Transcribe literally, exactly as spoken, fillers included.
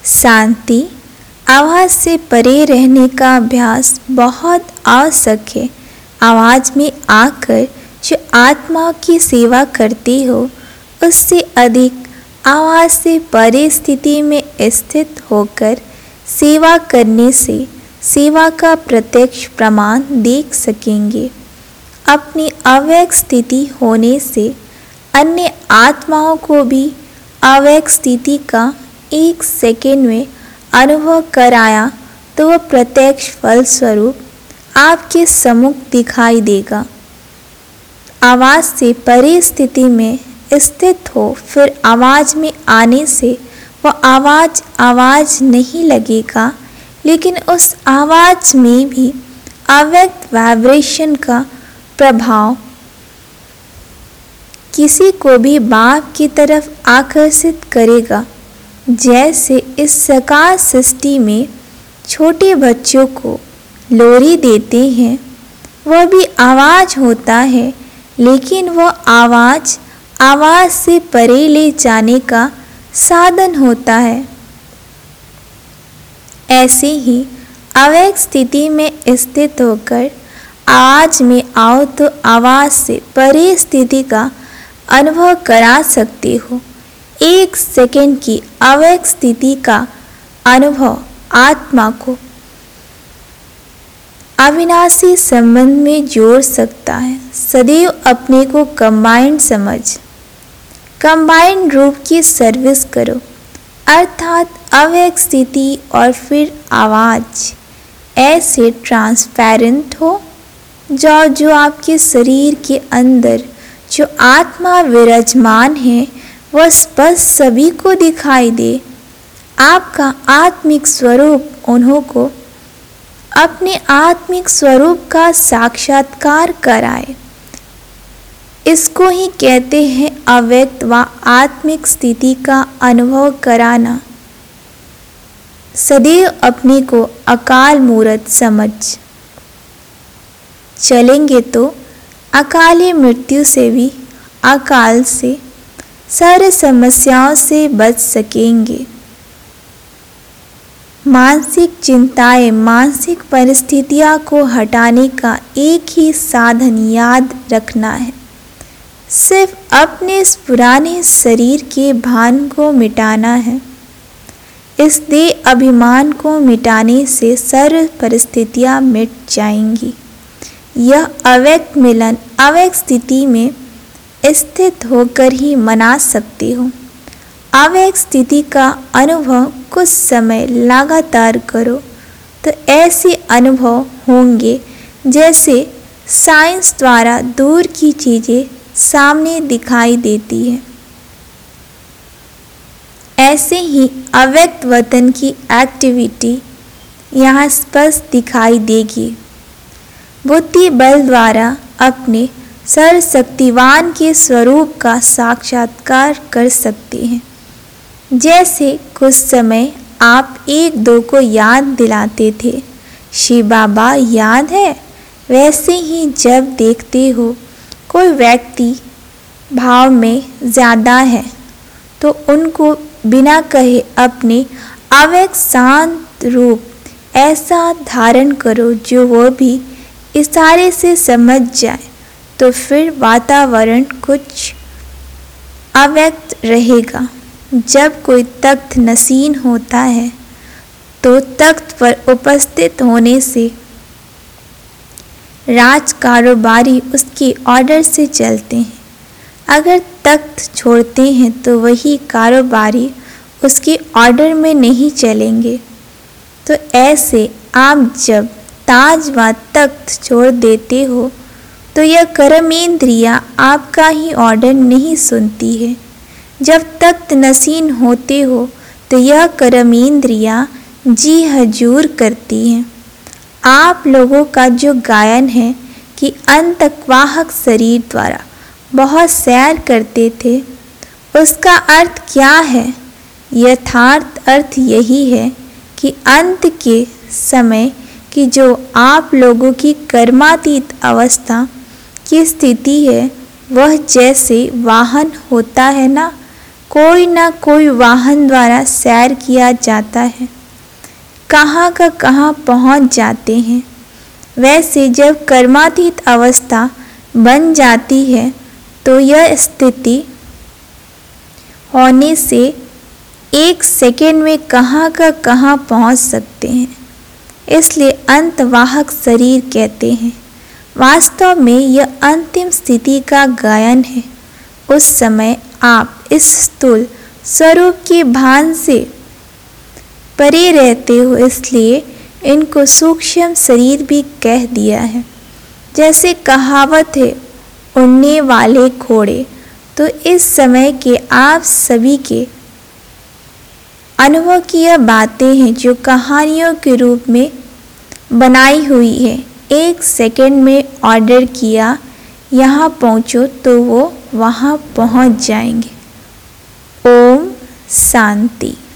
शांति, आवाज़ से परे रहने का अभ्यास बहुत आवश्यक है। आवाज़ में आकर जो आत्मा की सेवा करती हो, उससे अधिक आवाज़ से परे स्थिति में स्थित होकर सेवा करने से सेवा का प्रत्यक्ष प्रमाण देख सकेंगे। अपनी अव्यक्त स्थिति होने से अन्य आत्माओं को भी अव्यक्त स्थिति का एक सेकेंड में अनुभव कराया तो वह प्रत्यक्ष फलस्वरूप आपके सम्मुख दिखाई देगा। आवाज़ से परे स्थिति में स्थित हो फिर आवाज़ में आने से वह आवाज़ आवाज़ नहीं लगेगा, लेकिन उस आवाज़ में भी अव्यक्त वाइब्रेशन का प्रभाव किसी को भी बाप की तरफ आकर्षित करेगा। जैसे इस साकार सृष्टि में छोटे बच्चों को लोरी देते हैं, वह भी आवाज़ होता है, लेकिन वह आवाज़ आवाज़ से परे ले जाने का साधन होता है। ऐसे ही अव्यक्त स्थिति में स्थित होकर आवाज़ में आओ तो आवाज़ से परे स्थिति का अनुभव करा सकते हो। एक सेकंड की अव्यक्त स्थिति का अनुभव आत्मा को अविनाशी संबंध में जोड़ सकता है। सदैव अपने को कंबाइंड समझ, कंबाइंड रूप की सर्विस करो, अर्थात अव्यक्त स्थिति और फिर आवाज़ ऐसे ट्रांसपेरेंट हो जाओ जो आपके शरीर के अंदर जो आत्मा विराजमान है वह स्पष्ट सभी को दिखाई दे। आपका आत्मिक स्वरूप उन्हों को अपने आत्मिक स्वरूप का साक्षात्कार कराए। इसको ही कहते हैं अव्यक्त व आत्मिक स्थिति का अनुभव कराना। सदैव अपने को अकाल मूर्त समझ चलेंगे तो अकाली मृत्यु से भी अकाल से सारे समस्याओं से बच सकेंगे। मानसिक चिंताएं, मानसिक परिस्थितियों को हटाने का एक ही साधन याद रखना है, सिर्फ अपने इस पुराने शरीर के भान को मिटाना है। इस देह अभिमान को मिटाने से सर्व परिस्थितियां मिट जाएंगी। यह अव्यक्त मिलन अव्यक्त स्थिति में स्थित होकर ही मना सकते हो। अव्यक्त स्थिति का अनुभव कुछ समय लगातार करो तो ऐसे अनुभव होंगे जैसे साइंस द्वारा दूर की चीज़ें सामने दिखाई देती है। ऐसे ही अव्यक्त वतन की एक्टिविटी यहाँ स्पष्ट दिखाई देगी। बुद्धि बल द्वारा अपने सर्वशक्तिवान के स्वरूप का साक्षात्कार कर सकते हैं। जैसे कुछ समय आप एक दो को याद दिलाते थे, शिव बाबा याद है, वैसे ही जब देखते हो कोई व्यक्ति भाव में ज़्यादा है तो उनको बिना कहे अपने अव्यक्त शांत रूप ऐसा धारण करो जो वो भी इशारे से समझ जाए, तो फिर वातावरण कुछ अव्यक्त रहेगा। जब कोई तख्त नसीन होता है तो तख्त पर उपस्थित होने से राज कारोबारी उसके ऑर्डर से चलते हैं। अगर तख्त छोड़ते हैं तो वही कारोबारी उसके ऑर्डर में नहीं चलेंगे। तो ऐसे आप जब ताज व तख्त छोड़ देते हो तो यह कर्मेंद्रियां आपका ही ऑर्डर नहीं सुनती है। जब तख्त नसीन होते हो तो यह कर्मेंद्रियां जी हजूर करती हैं। आप लोगों का जो गायन है कि अंतकवाहक शरीर द्वारा बहुत सैर करते थे, उसका अर्थ क्या है? यथार्थ अर्थ यही है कि अंत के समय कि जो आप लोगों की कर्मातीत अवस्था की स्थिति है, वह जैसे वाहन होता है ना, कोई ना कोई वाहन द्वारा सैर किया जाता है, कहाँ का कहाँ पहुँच जाते हैं। वैसे जब कर्मातीत अवस्था बन जाती है तो यह स्थिति होने से एक सेकेंड में कहाँ का कहाँ पहुँच सकते हैं, इसलिए अंतवाहक शरीर कहते हैं। वास्तव में यह अंतिम स्थिति का गायन है। उस समय आप इस स्थूल स्वरूप के भान से परे रहते हो, इसलिए इनको सूक्ष्म शरीर भी कह दिया है। जैसे कहावत है, उड़ने वाले घोड़े, तो इस समय के आप सभी के अनुभव की यह बातें हैं जो कहानियों के रूप में बनाई हुई है। एक सेकंड में ऑर्डर किया यहाँ पहुँचो तो वो वहाँ पहुँच जाएंगे। ओम शांति।